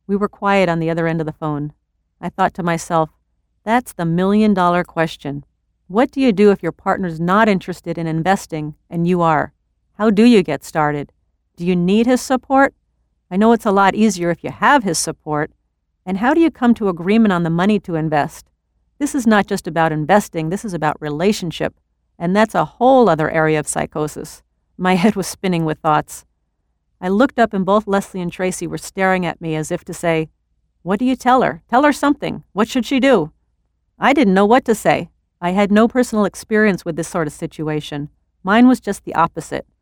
We were quiet on the other end of the phone. I thought to myself, that's the million-dollar question. What do you do if your partner's not interested in investing and you are? How do you get started? Do you need his support? I know it's a lot easier if you have his support. And how do you come to agreement on the money to invest? This is not just about investing, this is about relationship. And that's a whole other area of psychosis. My head was spinning with thoughts. I looked up and both Leslie and Tracy were staring at me as if to say, "What do you tell her? Tell her something. What should she do?" I didn't know what to say. I had no personal experience with this sort of situation. Mine was just the opposite.